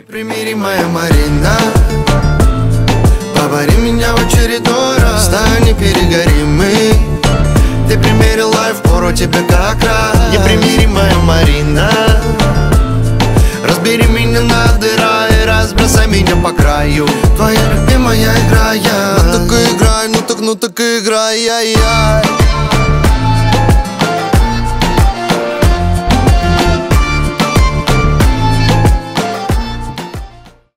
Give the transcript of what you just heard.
Непримиримая Марина, повари меня в очередной раз. Стань, не перегорим мы. Ты примерила и впору тебе как раз. Непримиримая Марина, разбери меня на дыра и разбросай меня по краю. Твоя любимая игра, я. Ну так играй, ну так играй, яй-яй.